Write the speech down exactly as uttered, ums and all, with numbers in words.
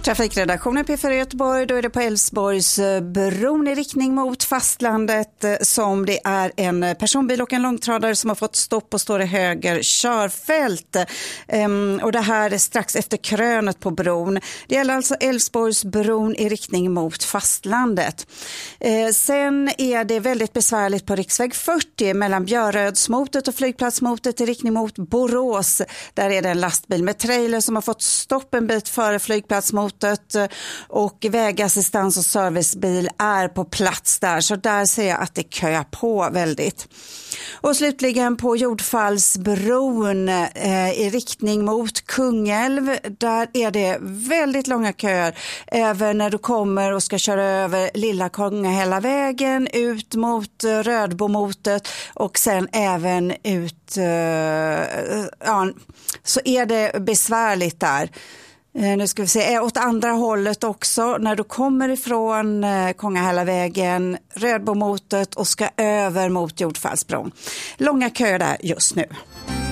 Trafikredaktionen P fyra Göteborg, då är det på Älvsborgs bron i riktning mot fastlandet som det är en personbil och en långtradare som har fått stopp och står i höger körfält. Ehm, och det här är strax efter krönet på bron. Det gäller alltså Älvsborgs bron i riktning mot fastlandet. Ehm, sen är det väldigt besvärligt på riksväg fyrtio mellan Björödsmotet och flygplatsmotet i riktning mot Borås. Där är det en lastbil med trailer som har fått stopp en bit före flygplatsmotet och vägassistans och servicebil är på plats där, så där ser jag att det köar på väldigt. Och slutligen på Jordfallsbron eh, i riktning mot Kungälv, där är det väldigt långa köer även när du kommer och ska köra över Lilla Kongahälla vägen ut mot eh, Rödbomotet och sen även ut eh, ja, så är det besvärligt där. Nu ska vi se, åt andra hållet också, när du kommer ifrån Kongahällavägen, Rödbomotet och ska över mot Jordfallsbron. Långa köer där just nu.